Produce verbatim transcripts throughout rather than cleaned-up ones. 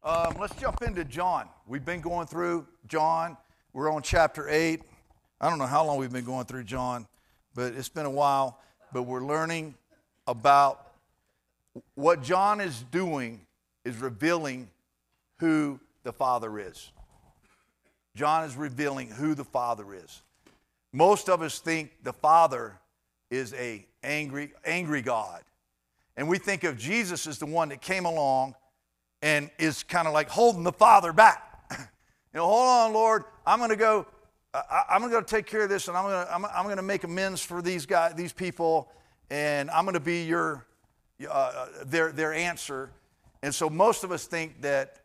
Um, let's jump into John. We've been going through John. We're on chapter eight. I don't know how long we've been going through John, but it's been a while. But we're learning about what John is doing is revealing who the Father is. John is revealing who the Father is. Most of us think the Father is a angry, angry God. And we think of Jesus as the one that came along and is kind of like holding the Father back. You know, hold on, Lord. I'm going to go. I, I'm going to take care of this, and I'm going to. I'm, I'm going to make amends for these guys, these people, and I'm going to be your, uh, their, their answer. And so most of us think that.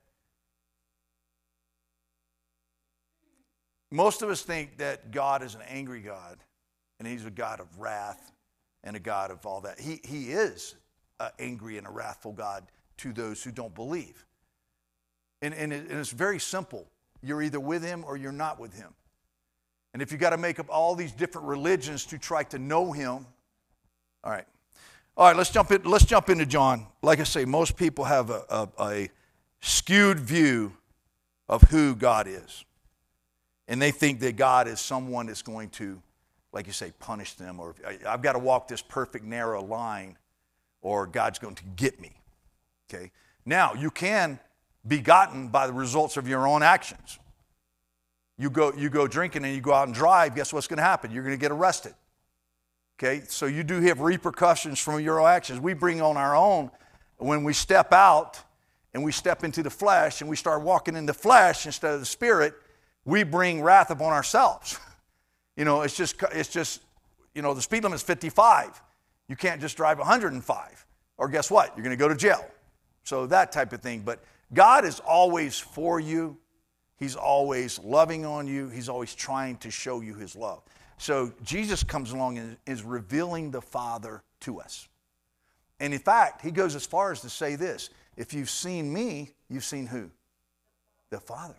Most of us think that God is an angry God, and He's a God of wrath and a God of all that. He He is an angry and a wrathful God to those who don't believe. And, and, it, and it's very simple. You're either with Him or you're not with Him. And if you got to make up all these different religions to try to know Him, all right. All right, let's jump in, let's jump into John. Like I say, most people have a, a, a skewed view of who God is. And they think that God is someone that's going to, like you say, punish them, or I've got to walk this perfect narrow line, or God's going to get me. Okay. Now, you can be gotten by the results of your own actions. You go, you go drinking and you go out and drive, guess what's going to happen? You're going to get arrested. Okay, so you do have repercussions from your own actions. We bring on our own when we step out and we step into the flesh and we start walking in the flesh instead of the Spirit, we bring wrath upon ourselves. You know, it's just, it's just, you know, the speed limit is fifty-five. You can't just drive one hundred five. Or guess what? You're going to go to jail. So that type of thing. But God is always for you. He's always loving on you. He's always trying to show you His love. So Jesus comes along and is revealing the Father to us. And in fact, He goes as far as to say this: if you've seen me, you've seen who? The Father.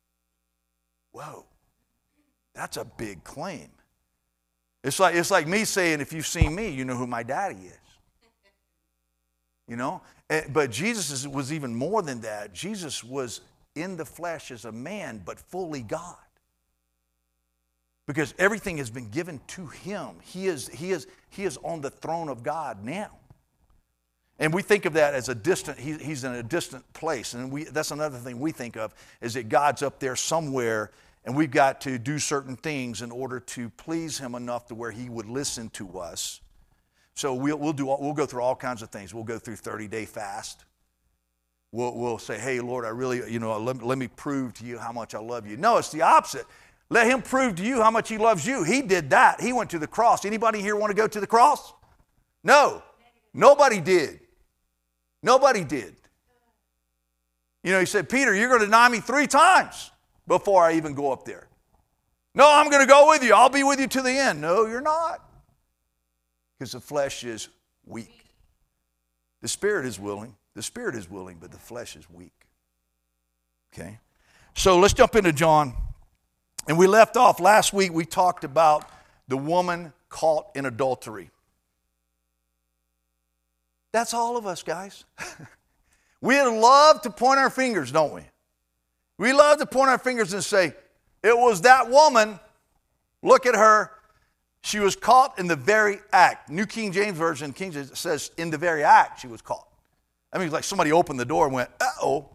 Whoa, that's a big claim. It's like, it's like me saying, if you've seen me, you know who my daddy is. You know? But Jesus is, was even more than that. Jesus was in the flesh as a man, but fully God. Because everything has been given to Him. He is, he is, he is on the throne of God now. And we think of that as a distant, he, He's in a distant place. And we, that's another thing we think of, is that God's up there somewhere, and we've got to do certain things in order to please Him enough to where He would listen to us. So we'll, we'll, do, we'll go through all kinds of things. We'll go through thirty-day fast. We'll, we'll say, hey, Lord, I really, you know, let, let me prove to you how much I love you. No, it's the opposite. Let Him prove to you how much He loves you. He did that. He went to the cross. Anybody here want to go to the cross? No. Nobody did. Nobody did. You know, He said, Peter, you're going to deny me three times before I even go up there. No, I'm going to go with you. I'll be with you to the end. No, you're not. Because the flesh is weak. The Spirit is willing. The Spirit is willing, but the flesh is weak. Okay? So let's jump into John. And we left off last week, we talked about the woman caught in adultery. That's all of us, guys. We love to point our fingers, don't we? We love to point our fingers and say, it was that woman. Look at her. She was caught in the very act. New King James Version, King James says, in the very act she was caught. I mean, it's like somebody opened the door and went, uh-oh.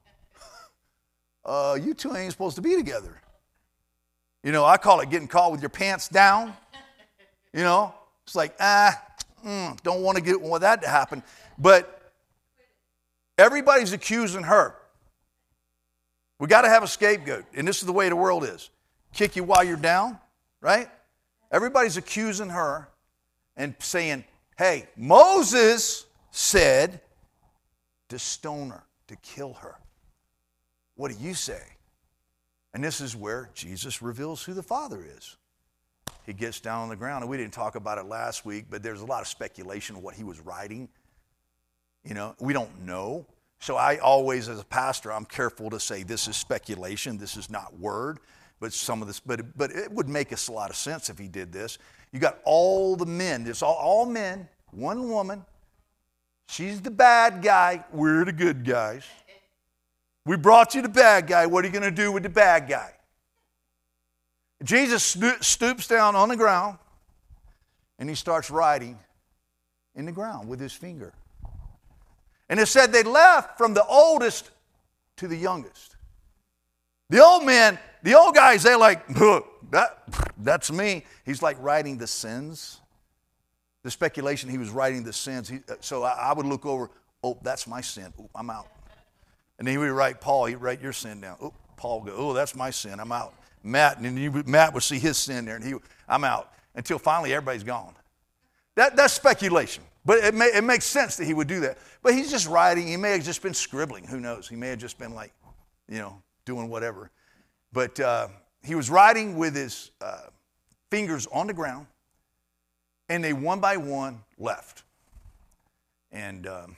Uh, you two ain't supposed to be together. You know, I call it getting caught with your pants down. You know, it's like, ah, mm, don't want to get want that to happen. But everybody's accusing her. We got to have a scapegoat, and this is the way the world is. Kick you while you're down, right? Everybody's accusing her and saying, hey, Moses said to stone her, to kill her. What do you say? And this is where Jesus reveals who the Father is. He gets down on the ground, and we didn't talk about it last week, but there's a lot of speculation of what he was writing. You know, we don't know. So I always, as a pastor, I'm careful to say this is speculation, this is not word. But some of this, but but it would make us a lot of sense if he did this. You got all the men. It's all, all men, one woman. She's the bad guy. We're the good guys. We brought you the bad guy. What are you going to do with the bad guy? Jesus stoops down on the ground, and he starts writing in the ground with his finger. And it said they left from the oldest to the youngest. The old man, the old guys, they're like, that, that's me. He's like writing the sins. The speculation, he was writing the sins. He, so I, I would look over, oh, that's my sin. Oh, I'm out. And then he would write Paul. He'd write your sin down. Oh, Paul would go, oh, that's my sin. I'm out. Matt, and then you, Matt would see his sin there, and he, I'm out. Until finally everybody's gone. That, that's speculation. But it, may, it makes sense that he would do that. But he's just writing. He may have just been scribbling. Who knows? He may have just been like, you know, doing whatever. But uh, he was writing with his uh, fingers on the ground, and they one by one left. And um,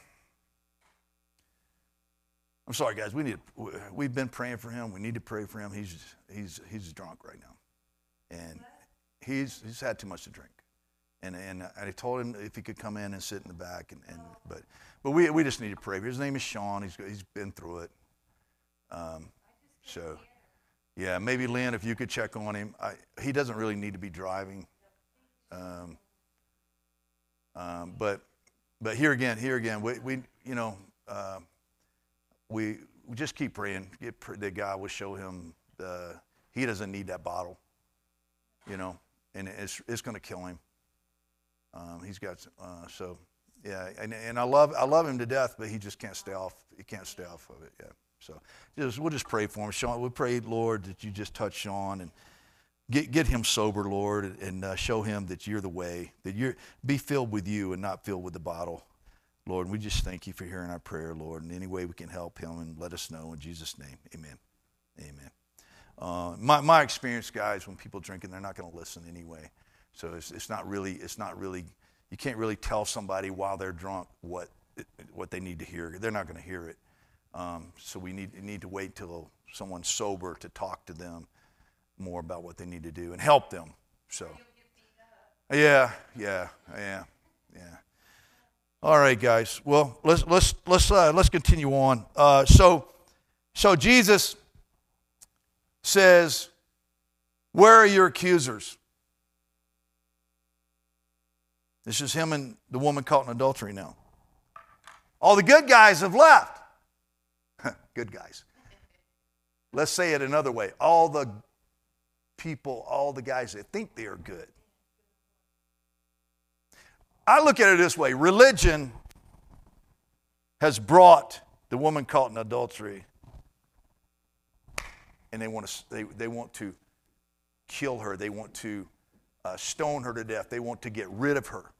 I'm sorry, guys. We need. We've been praying for him. We need to pray for him. He's he's he's drunk right now, and he's he's had too much to drink. And and I told him if he could come in and sit in the back, and, and but but we we just need to pray. His name is Sean. He's he's been through it. Um, so yeah, maybe Lynn, if you could check on him. I, he doesn't really need to be driving. Um, um, but but here again, here again, we we you know uh, we we just keep praying. Get, that God will show him the, he doesn't need that bottle, you know, and it's it's going to kill him. Um, he's got uh, so yeah, and and I love I love him to death, but he just can't stay off. He can't stay off of it. Yeah, so just we'll just pray for him, Sean. We pray, Lord, that you just touch Sean and get get him sober, Lord, and uh, show him that you're the way, that you're be filled with you and not filled with the bottle, Lord. And we just thank you for hearing our prayer, Lord. In any way we can help him, and let us know in Jesus' name, Amen, Amen. Uh, my my experience, guys, when people drinking, they're not going to listen anyway. So it's it's not really it's not really you can't really tell somebody while they're drunk what what they need to hear. They're not going to hear it. Um, so we need need to wait till someone's sober to talk to them more about what they need to do and help them. So yeah, yeah, yeah, yeah. All right, guys. Well, let's let's let's uh, let's continue on. Uh, so so Jesus says, "Where are your accusers?" This is him and the woman caught in adultery now. All the good guys have left. Good guys. Let's say it another way. All the people, all the guys that think they are good. I look at it this way. Religion has brought the woman caught in adultery, and they want to, they, they want to kill her. They want to Uh, stone her to death. They want to get rid of her.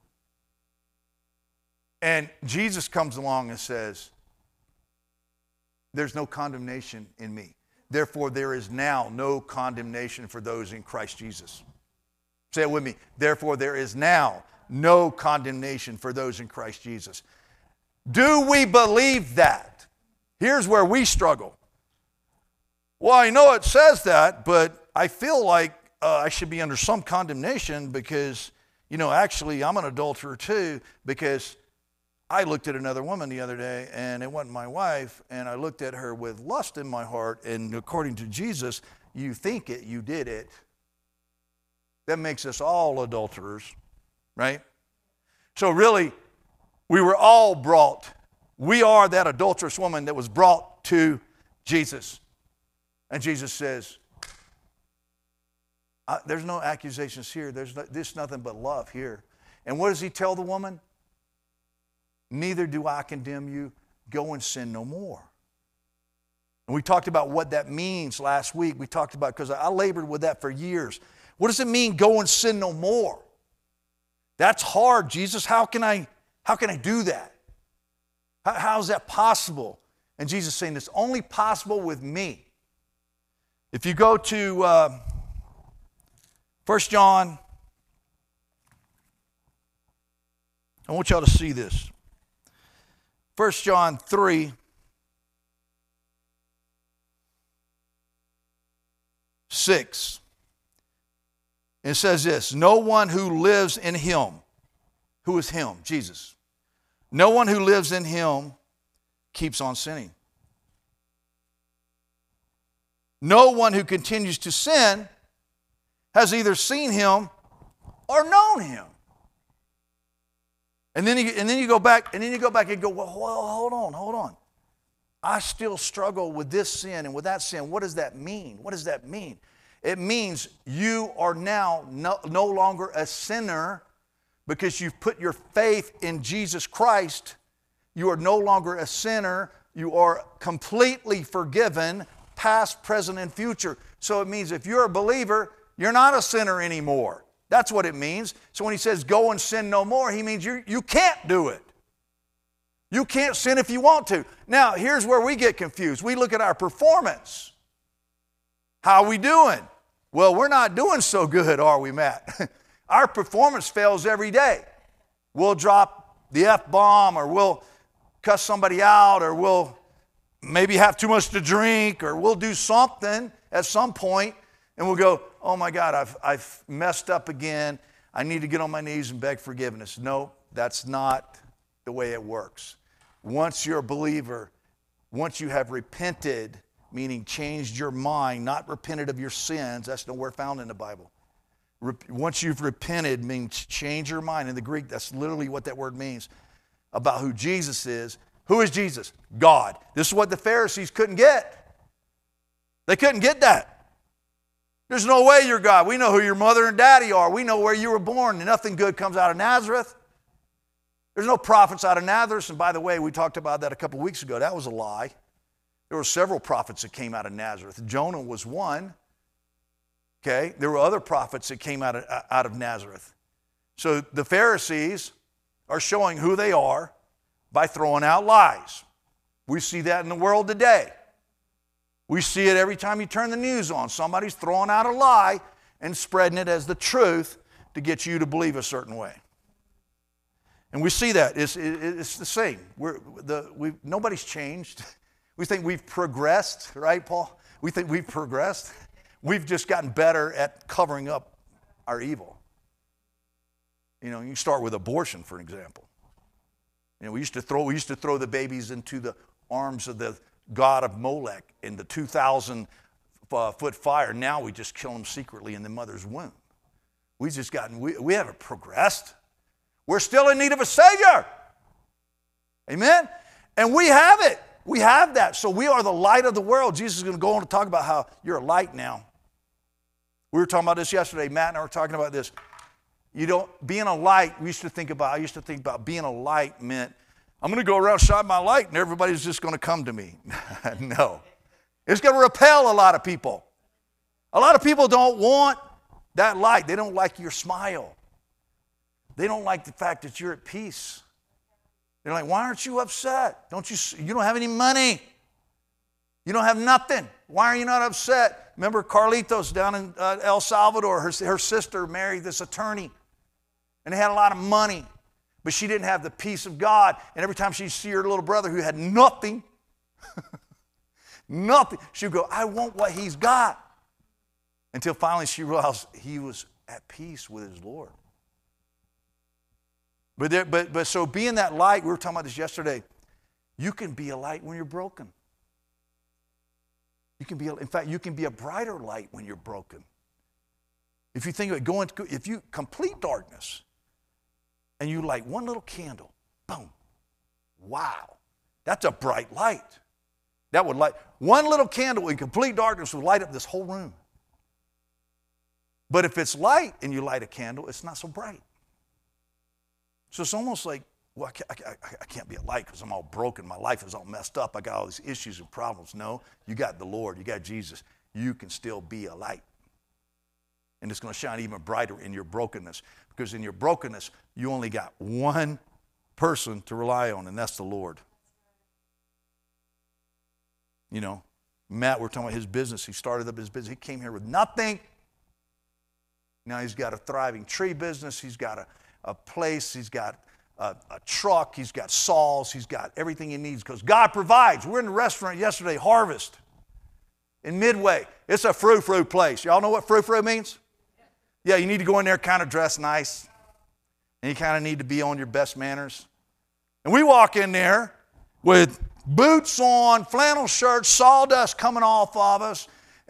And Jesus comes along and says, there's no condemnation in me. Therefore, there is now no condemnation for those in Christ Jesus. Say it with me. Therefore, there is now no condemnation for those in Christ Jesus. Do we believe that? Here's where we struggle. Well, I know it says that, but I feel like Uh, I should be under some condemnation because, you know, actually I'm an adulterer too, because I looked at another woman the other day and it wasn't my wife, and I looked at her with lust in my heart, and according to Jesus, you think it, you did it. That makes us all adulterers, right? So really, we were all brought, we are that adulterous woman that was brought to Jesus. And Jesus says, Uh, there's no accusations here. There's, no, there's nothing but love here. And what does he tell the woman? Neither do I condemn you. Go and sin no more. And we talked about what that means last week. We talked about, because I labored with that for years. What does it mean, go and sin no more? That's hard, Jesus. How can I, how can I do that? How, how is that possible? And Jesus is saying, it's only possible with me. If you go to Uh, First John, I want y'all to see this. First John three, six. It says this, no one who lives in him, who is him, Jesus, no one who lives in him keeps on sinning. No one who continues to sin has either seen him or known him. And then you, and then you go back, and then you go back and go, well, well, hold on, hold on. I still struggle with this sin and with that sin. What does that mean? What does that mean? It means you are now no, no longer a sinner because you've put your faith in Jesus Christ. You are no longer a sinner. You are completely forgiven, past, present, and future. So it means if you're a believer, you're not a sinner anymore. That's what it means. So when he says go and sin no more, he means you, you can't do it. You can't sin if you want to. Now, here's where we get confused. We look at our performance. How are we doing? Well, we're not doing so good, are we, Matt? Our performance fails every day. We'll drop the F-bomb, or we'll cuss somebody out, or we'll maybe have too much to drink, or we'll do something at some point, and we'll go, oh my God, I've, I've messed up again. I need to get on my knees and beg forgiveness. No, that's not the way it works. Once you're a believer, once you have repented, meaning changed your mind, not repented of your sins, that's nowhere found in the Bible. Once you've repented means change your mind. In the Greek, that's literally what that word means about who Jesus is. Who is Jesus? God. This is what the Pharisees couldn't get. They couldn't get that. There's no way you're God. We know who your mother and daddy are. We know where you were born. Nothing good comes out of Nazareth. There's no prophets out of Nazareth. And by the way, we talked about that a couple weeks ago. That was a lie. There were several prophets that came out of Nazareth. Jonah was one. Okay? There were other prophets that came out of, out of Nazareth. So the Pharisees are showing who they are by throwing out lies. We see that in the world today. We see it every time you turn the news on. Somebody's throwing out a lie and spreading it as the truth to get you to believe a certain way. And we see that. It's, it's the same. We're, the, we, nobody's changed. We think we've progressed, right, Paul? We think we've progressed. We've just gotten better at covering up our evil. You know, you can start with abortion, for example. You know, we used to throw we used to throw the babies into the arms of the god of Molech in the two thousand foot fire. Now we just kill them secretly in the mother's womb. We've just gotten, we, we haven't progressed. We're still in need of a Savior. Amen? And we have it. We have that. So we are the light of the world. Jesus is going to go on to talk about how you're a light now. We were talking about this yesterday. Matt and I were talking about this. You don't, being a light, we used to think about, I used to think about being a light meant, I'm going to go around shine my light and everybody's just going to come to me. No. It's going to repel a lot of people. A lot of people don't want that light. They don't like your smile. They don't like the fact that you're at peace. They're like, why aren't you upset? Don't you, you don't have any money. You don't have nothing. Why are you not upset? Remember Carlitos down in uh, El Salvador, her, her sister married this attorney. And they had a lot of money. But she didn't have the peace of God. And every time she'd see her little brother who had nothing, nothing, she would go, I want what he's got. Until finally she realized he was at peace with his Lord. But, there, but, but so being that light, we were talking about this yesterday, you can be a light when you're broken. You can be, a, in fact, you can be a brighter light when you're broken. If you think of it, going, if you, complete darkness, and you light one little candle, boom, wow, that's a bright light. That would light, one little candle in complete darkness would light up this whole room. But if it's light and you light a candle, it's not so bright. So it's almost like, well, I can't, I, I can't be a light because I'm all broken. My life is all messed up. I got all these issues and problems. No, you got the Lord. You got Jesus. You can still be a light. And it's going to shine even brighter in your brokenness. Because in your brokenness, you only got one person to rely on, and that's the Lord. You know, Matt, we're talking about his business. He started up his business. He came here with nothing. Now he's got a thriving tree business. He's got a, a place. He's got a, a truck. He's got saws. He's got everything he needs because God provides. We're in the restaurant yesterday, Harvest, in Midway. It's a frou-frou place. Y'all know what frou-frou means? Yeah, you need to go in there kind of dress nice. And you kind of need to be on your best manners. And we walk in there with boots on, flannel shirts, sawdust coming off of us,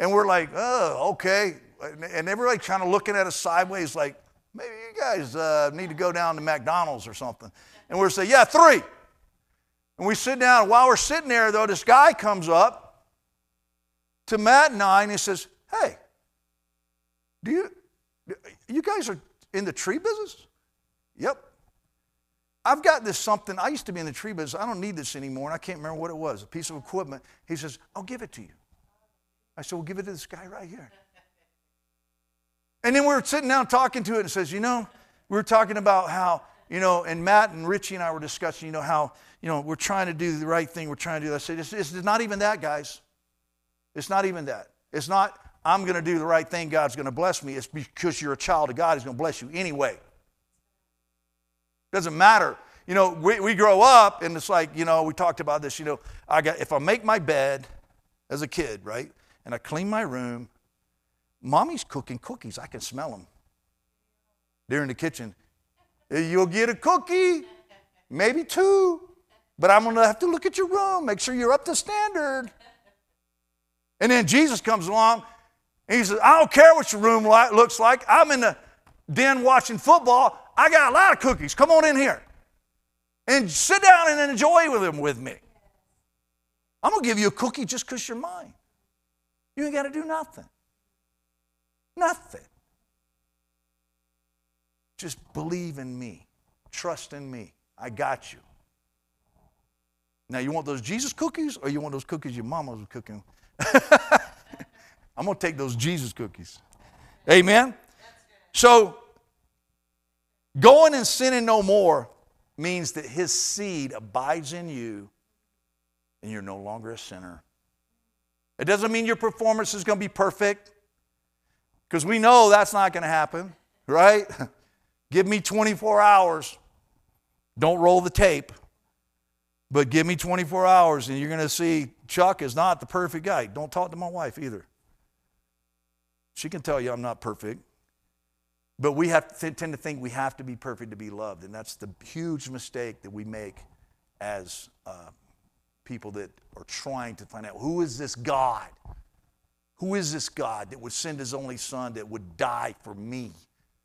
And we're like, oh, okay. And everybody kind of looking at us sideways like, maybe you guys uh, need to go down to McDonald's or something. And we're saying, yeah, three. And we sit down. While we're sitting there, though, this guy comes up to Matt and I, and he says, hey, do you, you guys are in the tree business? Yep. I've got this something. I used to be in the tree business. I don't need this anymore, and I can't remember what it was, a piece of equipment. He says, I'll give it to you. I said, well, give it to this guy right here. And then we were sitting down talking to it and says, you know, we were talking about how, you know, and Matt and Richie and I were discussing, you know, how, you know, we're trying to do the right thing. We're trying to do that. I said, it's, it's not even that, guys. It's not even that. It's not, I'm going to do the right thing. God's going to bless me. It's because you're a child of God. He's going to bless you anyway. Doesn't matter. You know, we, we grow up and it's like, you know, we talked about this, you know, I got, if I make my bed as a kid, right, and I clean my room, Mommy's cooking cookies. I can smell them. They're in the kitchen. You'll get a cookie, maybe two, but I'm going to have to look at your room, make sure you're up to standard. And then Jesus comes along, and he says, I don't care what your room li- looks like. I'm in the den watching football. I got a lot of cookies. Come on in here. And sit down and enjoy with them with me. I'm going to give you a cookie just because you're mine. You ain't got to do nothing. Nothing. Just believe in me. Trust in me. I got you. Now, you want those Jesus cookies or you want those cookies your mama was cooking? I'm going to take those Jesus cookies. Amen? So, going and sinning no more means that his seed abides in you and you're no longer a sinner. It doesn't mean your performance is going to be perfect because we know that's not going to happen, right? Give me twenty-four hours. Don't roll the tape. But give me twenty-four hours and you're going to see Chuck is not the perfect guy. Don't talk to my wife either. She can tell you I'm not perfect. But we have to tend to think we have to be perfect to be loved. And that's the huge mistake that we make as uh, people that are trying to find out, who is this God? Who is this God that would send his only son that would die for me?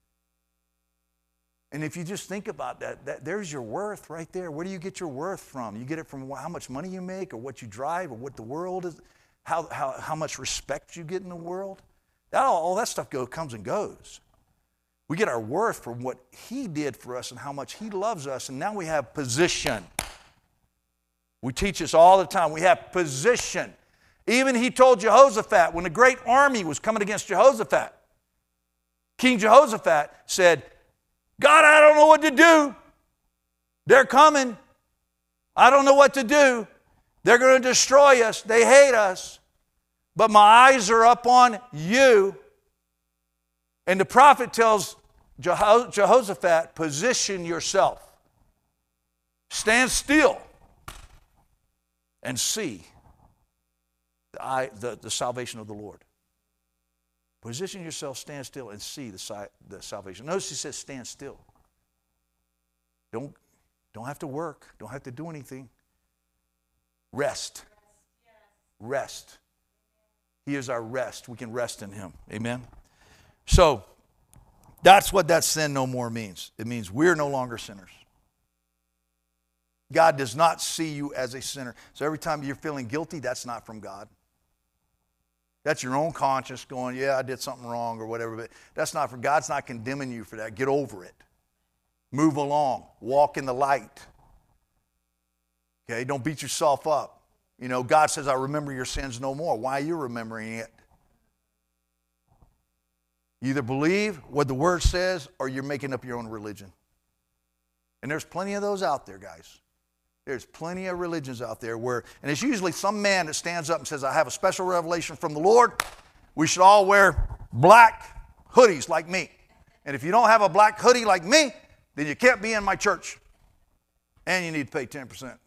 And if you just think about that, that, there's your worth right there. Where do you get your worth from? You get it from how much money you make or what you drive or what the world is, how, how, how much respect you get in the world. That, all, all that stuff go, comes and goes. We get our worth from what he did for us and how much he loves us. And now we have position. We teach this all the time. We have position. Even he told Jehoshaphat, when the great army was coming against Jehoshaphat, King Jehoshaphat said, God, I don't know what to do. They're coming. I don't know what to do. They're going to destroy us. They hate us. But my eyes are up on you. And the prophet tells Jeho- Jehoshaphat, position yourself. Stand still and see the, eye, the, the salvation of the Lord. Position yourself, stand still, and see the, the salvation. Notice he says stand still. Don't, don't have to work. Don't have to do anything. Rest. Rest. He is our rest. We can rest in him. Amen? So, that's what that sin no more means. It means we're no longer sinners. God does not see you as a sinner. So every time you're feeling guilty, that's not from God. That's your own conscience going, yeah, I did something wrong or whatever. But that's not for God's not condemning you for that. Get over it. Move along. Walk in the light. Okay, don't beat yourself up. You know, God says, I remember your sins no more. Why are you remembering it? You either believe what the Word says or you're making up your own religion. And there's plenty of those out there, guys. There's plenty of religions out there where, and it's usually some man that stands up and says, I have a special revelation from the Lord. We should all wear black hoodies like me. And if you don't have a black hoodie like me, then you can't be in my church. And you need to pay ten percent.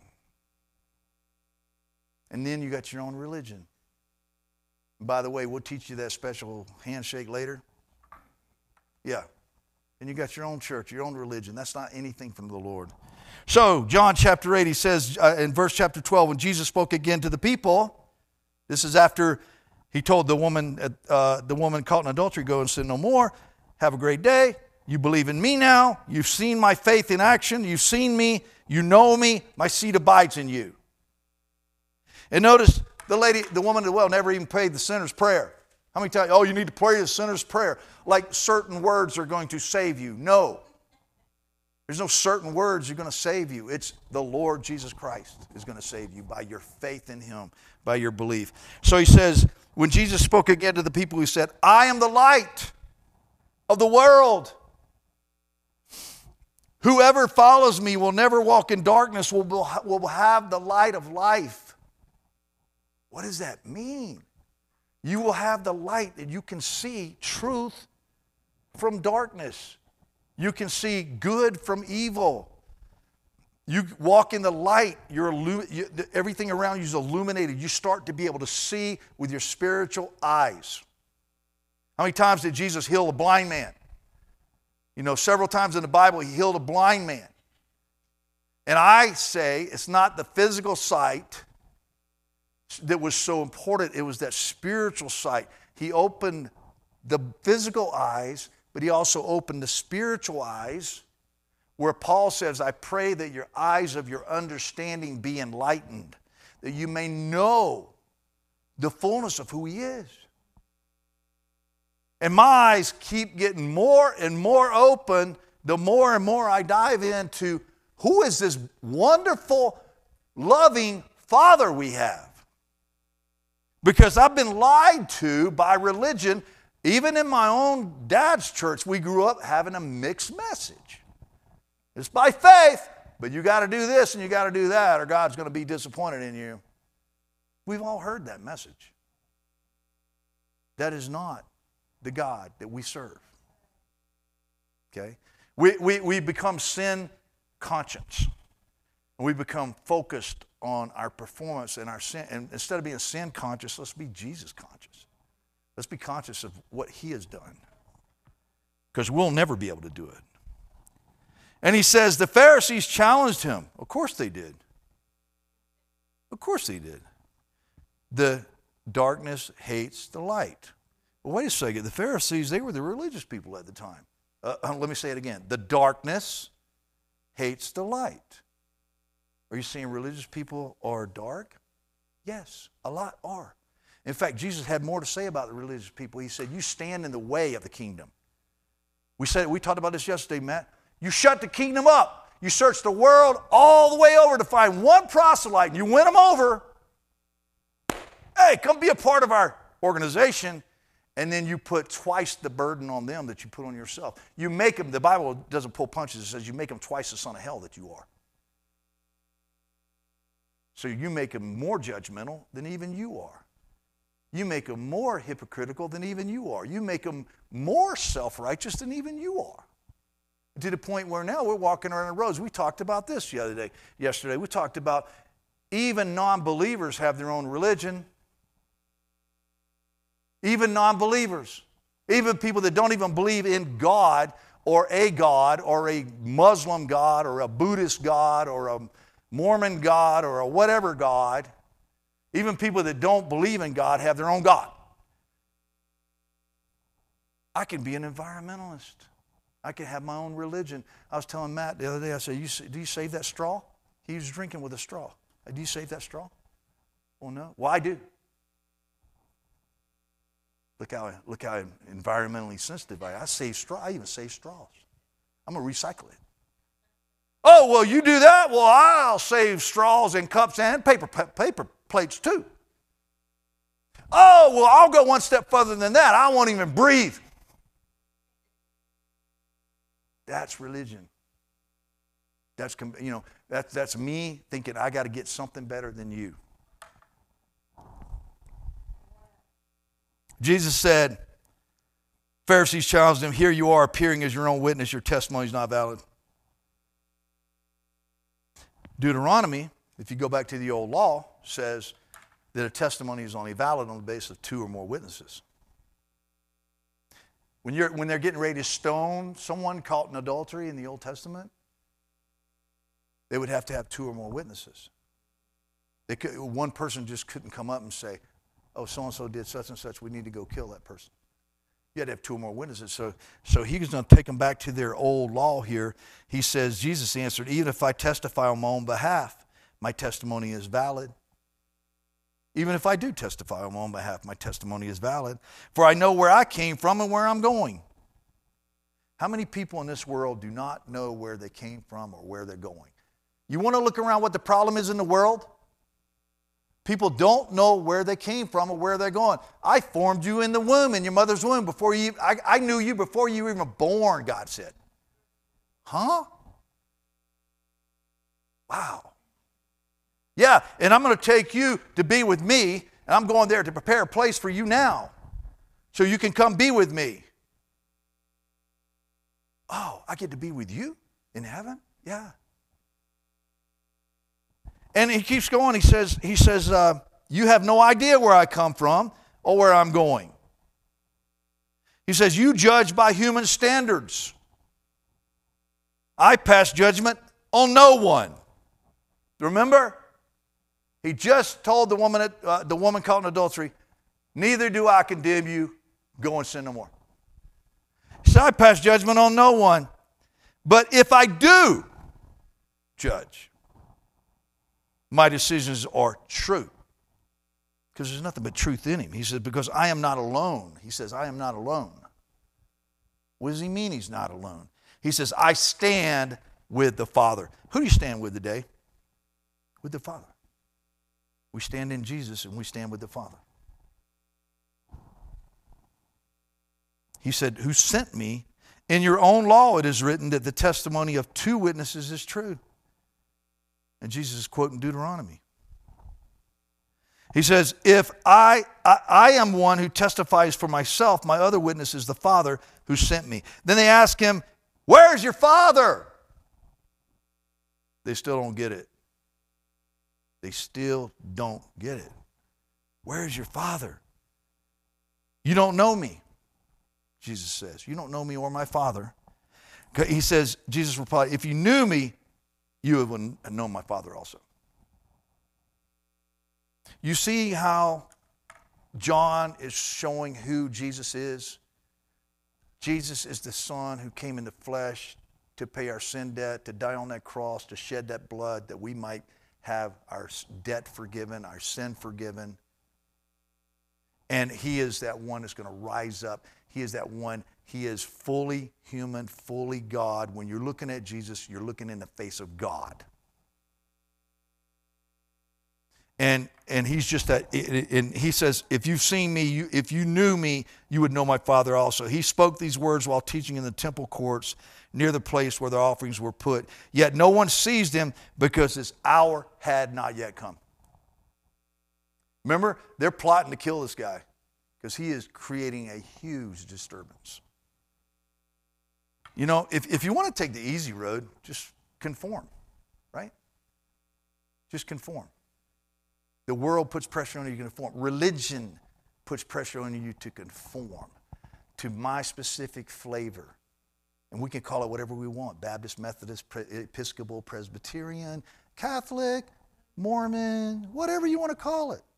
And then you got your own religion. And by the way, we'll teach you that special handshake later. Yeah. And you got your own church, your own religion. That's not anything from the Lord. So, John chapter eight, he says uh, in verse chapter twelve, when Jesus spoke again to the people, this is after He told the woman, uh, the woman caught in adultery, go and sin no more. Have a great day. You believe in me now. You've seen my faith in action. You've seen me. You know me. My seed abides in you. And notice the lady, the woman at the well never even prayed the sinner's prayer. How many times, oh, you need to pray the sinner's prayer. Like certain words are going to save you. No. There's no certain words are going to save you. It's the Lord Jesus Christ is going to save you by your faith in him, by your belief. So he says, when Jesus spoke again to the people, he said, I am the light of the world. Whoever follows me will never walk in darkness, will, will have the light of life. What does that mean? You will have the light that you can see truth from darkness. You can see good from evil. You walk in the light, you're, you, everything around you is illuminated. You start to be able to see with your spiritual eyes. How many times did Jesus heal a blind man? You know, several times in the Bible, he healed a blind man. And I say it's not the physical sight that was so important. It was that spiritual sight. He opened the physical eyes, but he also opened the spiritual eyes, where Paul says, I pray that your eyes of your understanding be enlightened, that you may know the fullness of who he is. And my eyes keep getting more and more open the more and more I dive into who is this wonderful, loving Father we have. Because I've been lied to by religion. Even in my own dad's church, we grew up having a mixed message. It's by faith, but you got to do this and you got to do that, or God's going to be disappointed in you. We've all heard that message. That is not the God that we serve. Okay? We, we, we become sin conscious. And we become focused on our performance and our sin. And instead of being sin conscious, let's be Jesus conscious. Let's be conscious of what he has done. Because we'll never be able to do it. And he says the Pharisees challenged him. Of course they did. Of course they did. The darkness hates the light. Well, wait a second. The Pharisees, they were the religious people at the time. Uh, let me say it again. The darkness hates the light. Are you saying religious people are dark? Yes, a lot are. In fact, Jesus had more to say about the religious people. He said, you stand in the way of the kingdom. We said, we talked about this yesterday, Matt. You shut the kingdom up. You search the world all the way over to find one proselyte, and you win them over. Hey, come be a part of our organization. And then you put twice the burden on them that you put on yourself. You make them, the Bible doesn't pull punches. It says you make them twice the son of hell that you are. So you make them more judgmental than even you are. You make them more hypocritical than even you are. You make them more self-righteous than even you are. To the point where now we're walking around the roads. We talked about this the other day, yesterday. We talked about even non-believers have their own religion. Even non-believers. Even people that don't even believe in God or a God or a Muslim God or a Buddhist God or a Mormon God or a whatever God. Even people that don't believe in God have their own God. I can be an environmentalist. I can have my own religion. I was telling Matt the other day, I said, you, do you save that straw? He was drinking with a straw. Do you save that straw? Well, no. Well, I do. Look how, look how environmentally sensitive I am. I save straw. I even save straws. I'm going to recycle it. Oh, well, you do that? Well, I'll save straws and cups and paper, paper plates too. Oh, well, I'll go one step further than that. I won't even breathe. That's religion. That's, you know, that's, that's me thinking I got to get something better than you. Jesus said, Pharisees challenged him, here you are appearing as your own witness, your testimony is not valid. Deuteronomy, if you go back to the old law, says that a testimony is only valid on the basis of two or more witnesses. When, you're, when they're getting ready to stone someone caught in adultery in the Old Testament, they would have to have two or more witnesses. They could, one person just couldn't come up and say, Oh, so-and-so did such and such. We need to go kill that person. You had to have two or more witnesses. So, so he was going to take them back to their old law here. He says, Jesus answered, even if I testify on my own behalf, my testimony is valid. Even if I do testify on my own behalf, my testimony is valid. For I know where I came from and where I'm going. How many people in this world do not know where they came from or where they're going? You want to look around what the problem is in the world? People don't know where they came from or where they're going. I formed you in the womb, in your mother's womb, before you, I, I knew you before you were even born, God said. Huh? Wow. Yeah, and I'm going to take you to be with me, and I'm going there to prepare a place for you now so you can come be with me. Oh, I get to be with you in heaven? Yeah. And he keeps going. He says, he says, uh, you have no idea where I come from or where I'm going. He says, you judge by human standards. I pass judgment on no one. Remember? He just told the woman, uh, the woman caught in adultery, neither do I condemn you. Go and sin no more. He said, I pass judgment on no one. But if I do judge, my decisions are true. Because there's nothing but truth in him. He says, because I am not alone. He says, I am not alone. What does he mean he's not alone? He says, I stand with the Father. Who do you stand with today? With the Father. We stand in Jesus and we stand with the Father. He said, who sent me? In your own law it is written that the testimony of two witnesses is true. And Jesus is quoting Deuteronomy. He says, if I, I, I am one who testifies for myself, my other witness is the Father who sent me. Then they ask him, where's your Father? They still don't get it. They still don't get it. Where's your Father? You don't know me, Jesus says. You don't know me or my Father. He says, Jesus replied, if you knew me, you would know my Father also. You see how John is showing who Jesus is? Jesus is the Son who came in the flesh to pay our sin debt, to die on that cross, to shed that blood that we might have our debt forgiven, our sin forgiven. And he is that one that's going to rise up. He is that one. He is fully human, fully God. When you're looking at Jesus, you're looking in the face of God. And and he's just that, and he says, if you've seen me, you, if you knew me, you would know my Father also. He spoke these words while teaching in the temple courts near the place where the offerings were put. Yet no one seized him because his hour had not yet come. Remember, they're plotting to kill this guy because he is creating a huge disturbance. You know, if, if you want to take the easy road, just conform, right? Just conform. The world puts pressure on you to conform. Religion puts pressure on you to conform to my specific flavor. And we can call it whatever we want. Baptist, Methodist, Episcopal, Presbyterian, Catholic, Mormon, whatever you want to call it.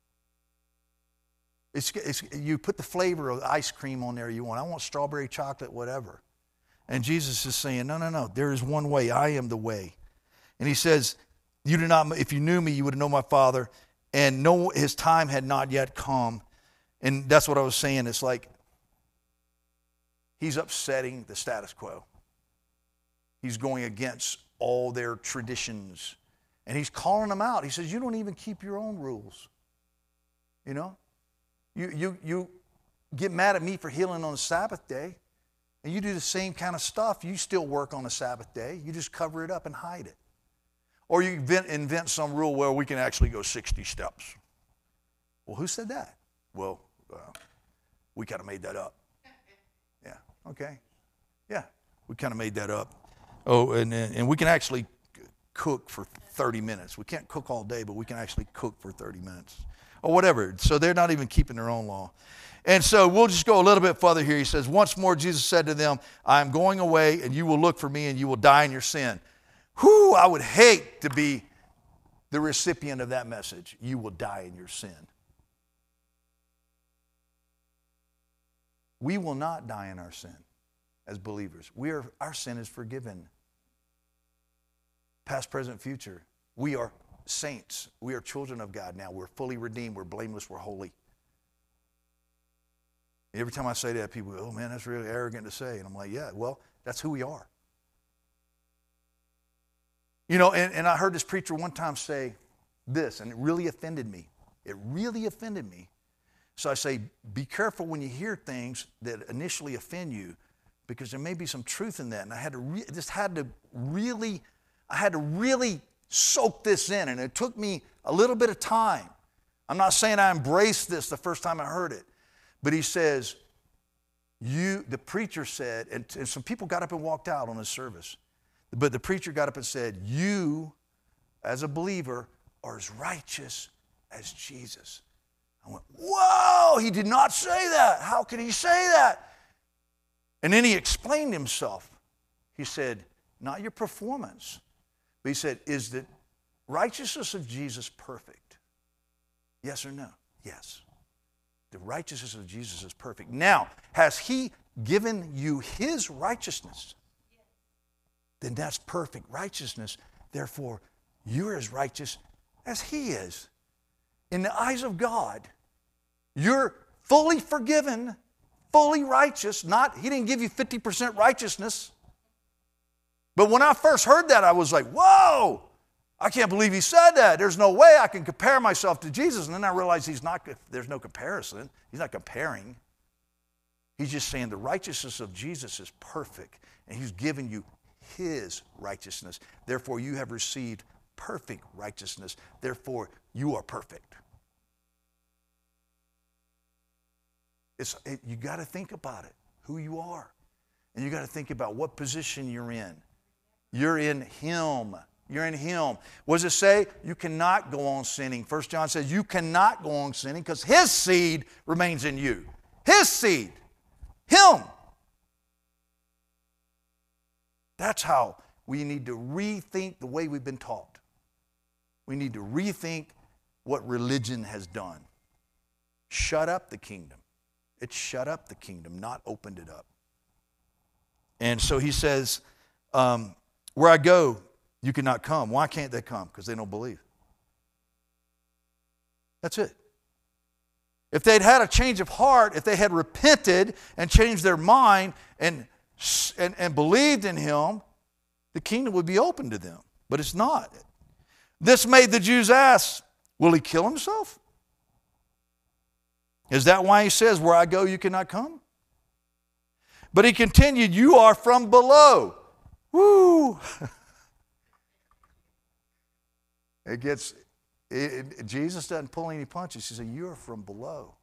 It's, it's, you put the flavor of ice cream on there you want. I want strawberry, chocolate, whatever. And Jesus is saying, no, no, no. There is one way. I am the way. And he says, you do not, if you knew me, you would know my Father. And no, his time had not yet come. And that's what I was saying. It's like he's upsetting the status quo. He's going against all their traditions. And he's calling them out. He says, you don't even keep your own rules. You know? You, you, you get mad at me for healing on the Sabbath day. And you do the same kind of stuff. You still work on the Sabbath day. You just cover it up and hide it. Or you invent, invent some rule where we can actually go sixty steps. Well, who said that? Well, uh, we kind of made that up. Yeah, okay. Yeah, we kind of made that up. Oh, and, and we can actually cook for thirty minutes. We can't cook all day, but we can actually cook for thirty minutes. Or whatever. So they're not even keeping their own law. And so we'll just go a little bit further here. He says, once more Jesus said to them, I am going away, and you will look for me, and you will die in your sin. Whew, I would hate to be the recipient of that message. You will die in your sin. We will not die in our sin as believers. We are, our sin is forgiven. Past, present, future. We are saints. We are children of God now. We're fully redeemed. We're blameless. We're holy. Every time I say that, people go, oh man, that's really arrogant to say. And I'm like, yeah, well, that's who we are. You know, and, and I heard this preacher one time say this, and it really offended me. It really offended me. So I say, be careful when you hear things that initially offend you, because there may be some truth in that. And I had to re- just had to really, I had to really soak this in, and it took me a little bit of time. I'm not saying I embraced this the first time I heard it, but he says, you, the preacher said, and, and some people got up and walked out on his service, but the preacher got up and said, you, as a believer, are as righteous as Jesus. I went, whoa, he did not say that. How could he say that? And then he explained himself. He said, not your performance, but he said, is the righteousness of Jesus perfect? Yes or no? Yes. The righteousness of Jesus is perfect. Now, has he given you his righteousness? Then that's perfect righteousness. Therefore, you're as righteous as he is. In the eyes of God, you're fully forgiven, fully righteous. Not, he didn't give you fifty percent righteousness. But when I first heard that, I was like, whoa, I can't believe he said that. There's no way I can compare myself to Jesus. And then I realized he's not, there's no comparison. He's not comparing. He's just saying the righteousness of Jesus is perfect. And he's given you his righteousness. Therefore, you have received perfect righteousness. Therefore, you are perfect. It's, it, you got to think about it, who you are. And you got to think about what position you're in. You're in him. You're in him. What does it say? You cannot go on sinning. First John says you cannot go on sinning because his seed remains in you. His seed. Him. That's how we need to rethink the way we've been taught. We need to rethink what religion has done. Shut up the kingdom. It shut up the kingdom, not opened it up. And so he says, um, where I go, you cannot come. Why can't they come? Because they don't believe. That's it. If they'd had a change of heart, if they had repented and changed their mind and, and, and believed in him, the kingdom would be open to them. But it's not. This made the Jews ask, will he kill himself? Is that why he says, where I go, you cannot come? But he continued, you are from below. Woo! It gets, it, it, Jesus doesn't pull any punches. He said, you are from below.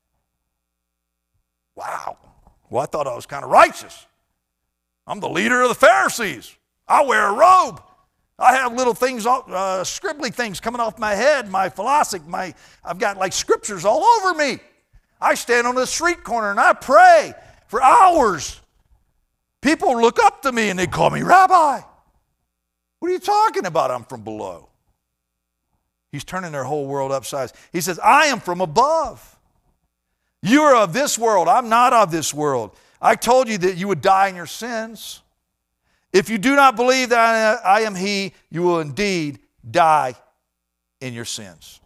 Wow. Well, I thought I was kind of righteous. I'm the leader of the Pharisees. I wear a robe. I have little things, uh, scribbly things coming off my head, my philosophy, my, I've got like scriptures all over me. I stand on the street corner and I pray for hours. People look up to me and they call me Rabbi. What are you talking about? I'm from below. He's turning their whole world upside down. He says, I am from above. You are of this world. I'm not of this world. I told you that you would die in your sins. If you do not believe that I am he, you will indeed die in your sins.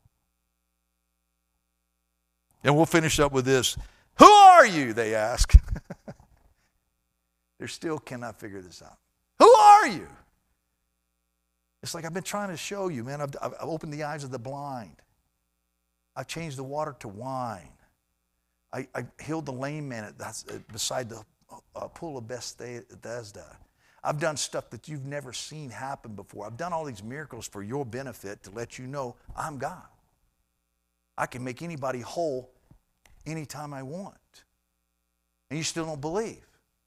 And we'll finish up with this. Who are you, they ask. They still cannot figure this out. Who are you? It's like I've been trying to show you, man. I've, I've opened the eyes of the blind. I've changed the water to wine. I, I healed the lame man at, that's, uh, beside the uh, pool of Bethesda. I've done stuff that you've never seen happen before. I've done all these miracles for your benefit to let you know I'm God. I can make anybody whole anytime I want. And you still don't believe.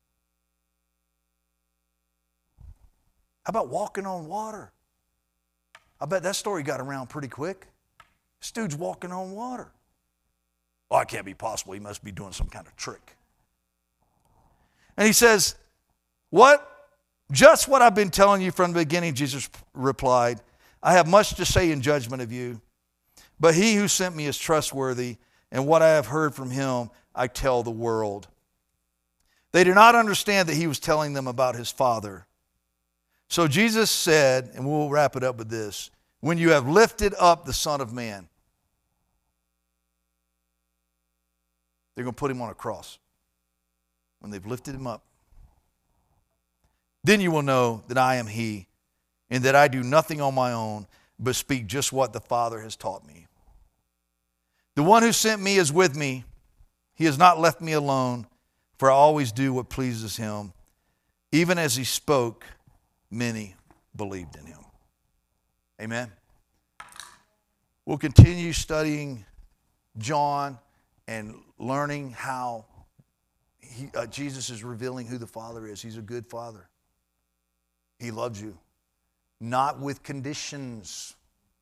How about walking on water? I bet that story got around pretty quick. This dude's walking on water. Oh, it can't be possible. He must be doing some kind of trick. And he says, what? Just what I've been telling you from the beginning, Jesus replied. I have much to say in judgment of you, but he who sent me is trustworthy, and what I have heard from him I tell the world. They did not understand that he was telling them about his Father. So Jesus said, and we'll wrap it up with this, when you have lifted up the Son of Man, they're going to put him on a cross. When they've lifted him up, then you will know that I am he, and that I do nothing on my own, but speak just what the Father has taught me. The one who sent me is with me. He has not left me alone, for I always do what pleases him. Even as he spoke, many believed in him. Amen. We'll continue studying John and learning how he, uh, Jesus is revealing who the Father is. He's a good Father. He loves you. Not with conditions.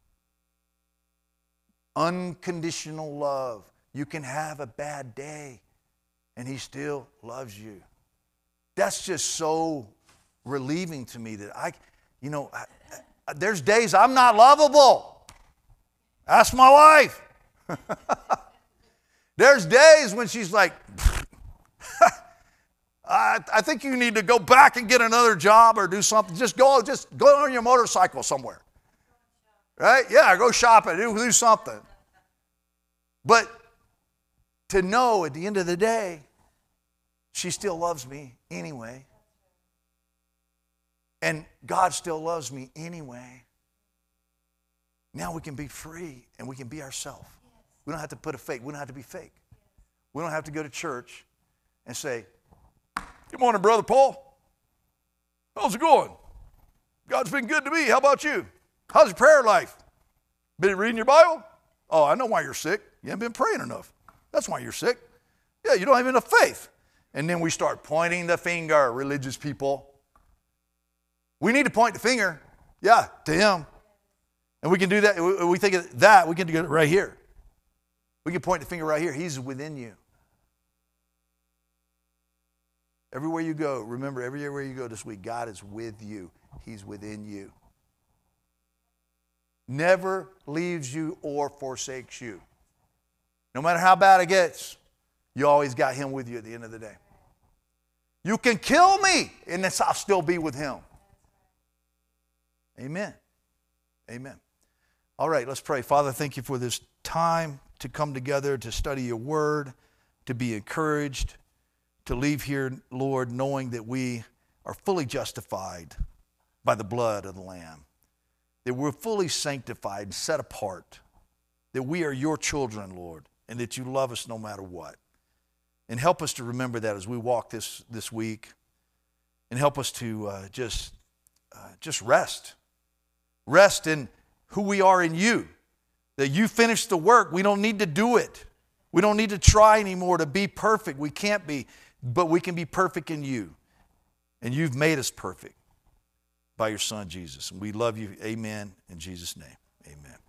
Unconditional love. You can have a bad day and he still loves you. That's just so relieving to me that I, you know, I, I, there's days I'm not lovable. Ask my wife. There's days when she's like, I, I think you need to go back and get another job or do something. Just go, just go on your motorcycle somewhere. Right? Yeah, go shopping, do, do something. But to know at the end of the day, she still loves me anyway. And God still loves me anyway. Now we can be free and we can be ourselves. We don't have to put a fake. We don't have to be fake. We don't have to go to church and say, good morning, Brother Paul. How's it going? God's been good to me. How about you? How's your prayer life? Been reading your Bible? Oh, I know why you're sick. You haven't been praying enough. That's why you're sick. Yeah, you don't have enough faith. And then we start pointing the finger, religious people. We need to point the finger, yeah, to him. And we can do that. We think of that. We can do it right here. We can point the finger right here. He's within you. Everywhere you go, remember, everywhere you go this week, God is with you. He's within you. Never leaves you or forsakes you. No matter how bad it gets, you always got him with you at the end of the day. You can kill me, and I'll still be with him. Amen. Amen. All right, let's pray. Father, thank you for this time to come together, to study your word, to be encouraged, to leave here, Lord, knowing that we are fully justified by the blood of the Lamb, that we're fully sanctified and set apart, that we are your children, Lord, and that you love us no matter what. And help us to remember that as we walk this, this week, and help us to uh, just, uh, just rest. Rest in who we are in you, that you finished the work. We don't need to do it. We don't need to try anymore to be perfect. We can't be, but we can be perfect in you. And you've made us perfect by your Son, Jesus. And we love you. Amen. In Jesus' name, amen.